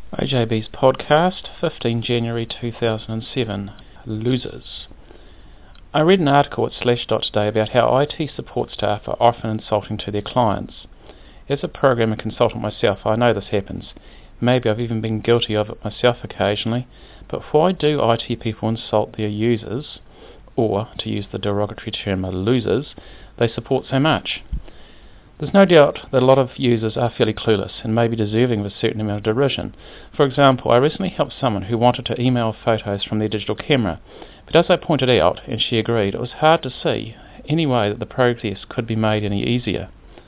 OJB's podcast, 15 January 2007, Losers. I read an article at Slashdot today about how IT support staff are often insulting to their clients. As a programmer consultant myself, I know this happens. Maybe I've even been guilty of it myself occasionally, but why do IT people insult their users, or, to use the derogatory term, losers, they support so much? There's no doubt that a lot of users are fairly clueless and may be deserving of a certain amount of derision. For example, I recently helped someone who wanted to email photos from their digital camera, but as I pointed out, and she agreed, it was hard to see any way that the process could be made any easier.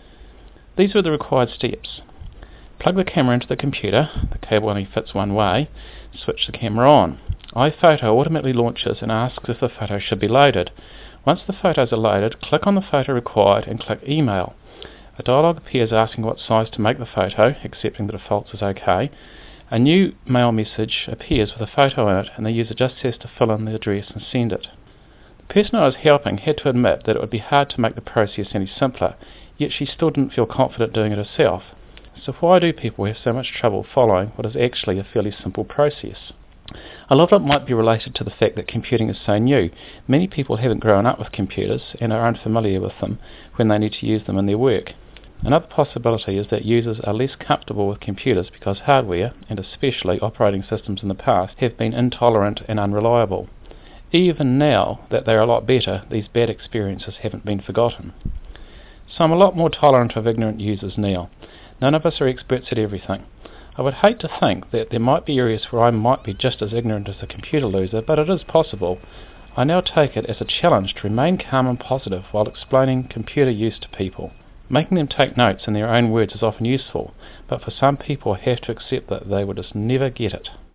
These were the required steps. Plug the camera into the computer, the cable only fits one way, switch the camera on. iPhoto automatically launches and asks if the photo should be loaded. Once the photos are loaded, click on the photo required and click Email. A dialog appears asking what size to make the photo, accepting the defaults is OK. A new mail message appears with a photo in it, and the user just has to fill in the address and send it. The person I was helping had to admit that it would be hard to make the process any simpler, yet she still didn't feel confident doing it herself. So why do people have so much trouble following what is actually a fairly simple process? A lot of it might be related to the fact that computing is so new. Many people haven't grown up with computers and are unfamiliar with them when they need to use them in their work. Another possibility is that users are less comfortable with computers because hardware, and especially operating systems in the past, have been intolerant and unreliable. Even now that they're a lot better, these bad experiences haven't been forgotten. So I'm a lot more tolerant of ignorant users now. None of us are experts at everything. I would hate to think that there might be areas where I might be just as ignorant as a computer loser, but it is possible. I now take it as a challenge to remain calm and positive while explaining computer use to people. Making them take notes in their own words is often useful, but for some people I have to accept that they will just never get it.